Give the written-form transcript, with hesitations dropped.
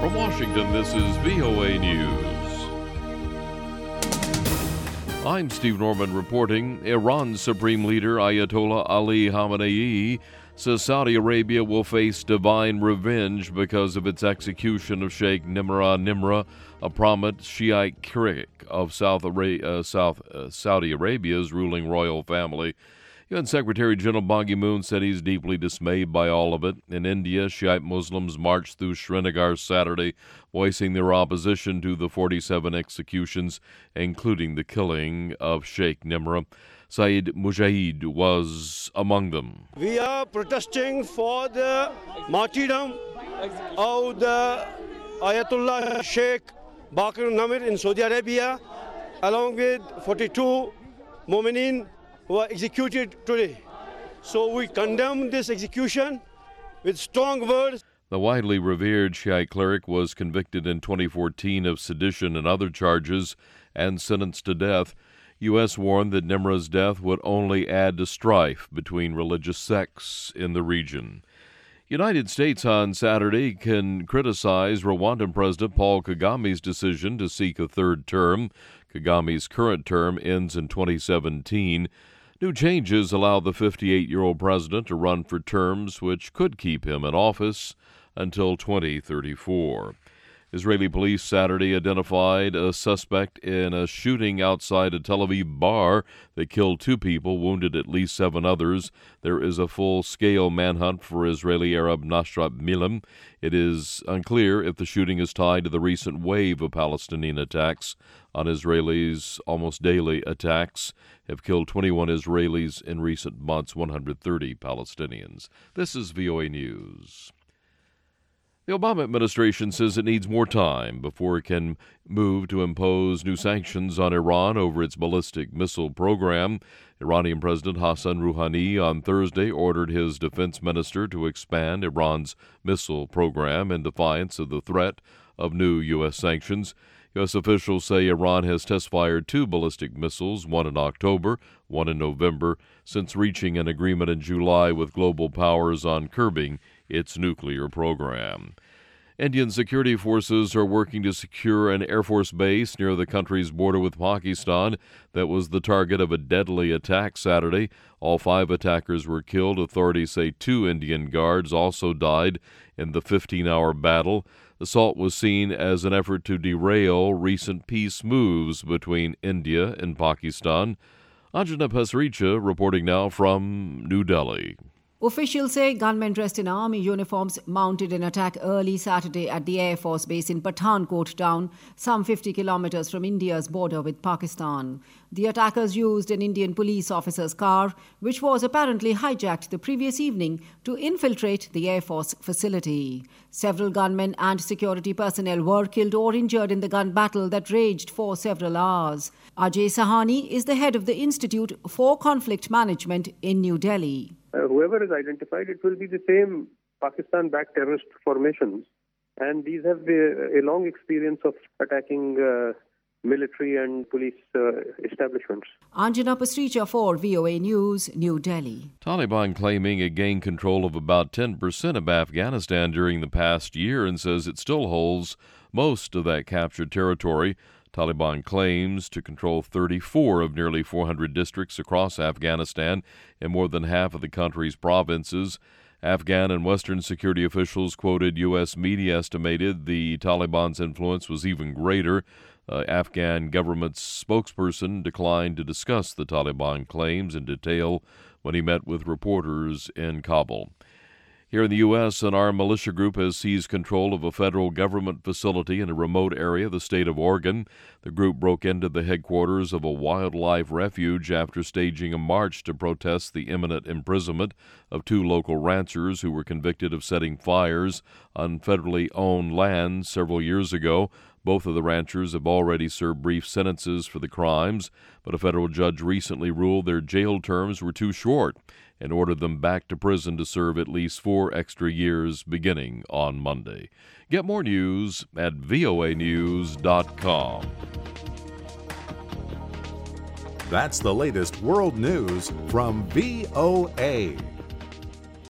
From Washington, this is VOA News. I'm Steve Norman reporting. Iran's Supreme Leader Ayatollah Ali Khamenei says Saudi Arabia will face divine revenge because of its execution of Sheikh Nimr, a prominent Shiite critic of Saudi Arabia's ruling royal family. UN Secretary General Ban Ki-moon said he's deeply dismayed by all of it. In India, Shiite Muslims marched through Srinagar Saturday, voicing their opposition to the 47 executions, including the killing of Sheikh Nimr. Saeed Mujahid was among them. We are protesting for the martyrdom of the Ayatollah Sheikh Bakr Namir in Saudi Arabia, along with 42 Mu'minin who are executed today. So we condemn this execution with strong words. The widely revered Shiite cleric was convicted in 2014 of sedition and other charges and sentenced to death. U.S. warned that Nimr's death would only add to strife between religious sects in the region. United States on Saturday can criticize Rwandan President Paul Kagame's decision to seek a third term. Kagame's current term ends in 2017. New changes allow the 58-year-old president to run for terms which could keep him in office until 2034. Israeli police Saturday identified a suspect in a shooting outside a Tel Aviv bar that killed 2 people, wounded at least 7 others. There is a full-scale manhunt for Israeli Arab Nasrat Milam. It is unclear if the shooting is tied to the recent wave of Palestinian attacks on Israelis. Almost daily attacks have killed 21 Israelis in recent months, 130 Palestinians. This is VOA News. The Obama administration says it needs more time before it can move to impose new sanctions on Iran over its ballistic missile program. Iranian President Hassan Rouhani on Thursday ordered his defense minister to expand Iran's missile program in defiance of the threat of new U.S. sanctions. U.S. officials say Iran has test-fired 2 ballistic missiles, one in October, one in November, since reaching an agreement in July with global powers on curbing its nuclear program. Indian security forces are working to secure an Air Force base near the country's border with Pakistan that was the target of a deadly attack Saturday. All 5 attackers were killed. Authorities say 2 Indian guards also died in the 15-hour battle. The assault was seen as an effort to derail recent peace moves between India and Pakistan. Anjana Pasricha reporting now from New Delhi. Officials say gunmen dressed in army uniforms mounted an attack early Saturday at the Air Force base in Pathankot town, some 50 kilometers from India's border with Pakistan. The attackers used an Indian police officer's car, which was apparently hijacked the previous evening, to infiltrate the Air Force facility. Several gunmen and security personnel were killed or injured in the gun battle that raged for several hours. Ajay Sahani is the head of the Institute for Conflict Management in New Delhi. Whoever is identified, it will be the same Pakistan-backed terrorist formations. And these have a long experience of attacking military and police establishments. Anjana Pasricha for VOA News, New Delhi. Taliban claiming it gained control of about 10% of Afghanistan during the past year and says it still holds most of that captured territory. Taliban claims to control 34 of nearly 400 districts across Afghanistan and more than half of the country's provinces. Afghan and Western security officials quoted U.S. media estimated the Taliban's influence was even greater. Afghan government's spokesperson declined to discuss the Taliban claims in detail when he met with reporters in Kabul. Here in the U.S., an armed militia group has seized control of a federal government facility in a remote area of the state of Oregon. The group broke into the headquarters of a wildlife refuge after staging a march to protest the imminent imprisonment of 2 local ranchers who were convicted of setting fires on federally owned land several years ago. Both of the ranchers have already served brief sentences for the crimes, but a federal judge recently ruled their jail terms were too short and ordered them back to prison to serve at least 4 extra years beginning on Monday. Get more news at voanews.com. That's the latest world news from VOA.